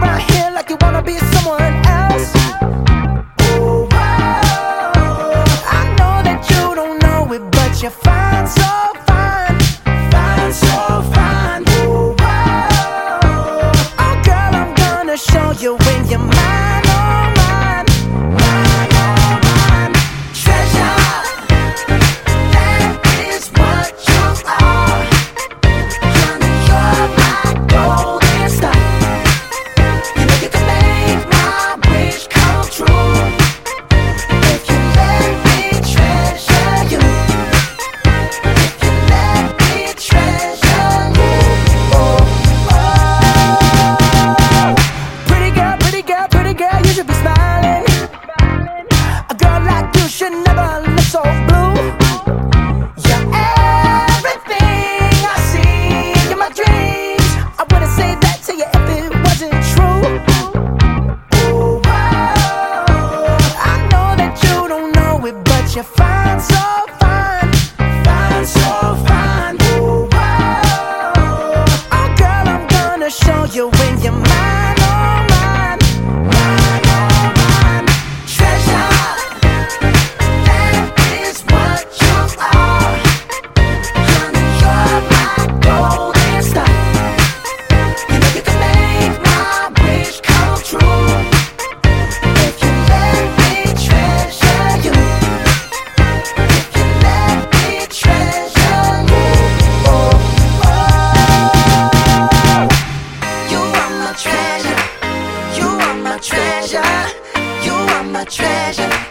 my hair like you wanna be someone else. Ooh, whoa. I know that you don't know it, but you're fine, so fine, fine, so fine. Ooh, whoa. Oh girl, I'm gonna show you when you're mine, oh mine, mine, oh mine. Treasure, that is what you are. Honey, you're my golden star. You know you can make my wish come true if you let me treasure you. If you let me treasure you. Oh, oh. Pretty girl, pretty girl, pretty girl, you should be smiling. A girl like you should never look so blue. You're everything I see in my dreams. I wouldn't say that to you if it wasn't true. Ooh, whoa. I know that you don't know it, but you're fine, so fine, fine, so fine. Ooh, whoa. Oh girl, I'm gonna show you when you're mine, oh mine, mine, oh mine. Treasure, that is what you are. Honey, you're my golden star. You know you can make my wish come true if you let me treasure you. If you let me treasure you. Oh, oh. You are my treasure. You are my treasure. You are my treasure.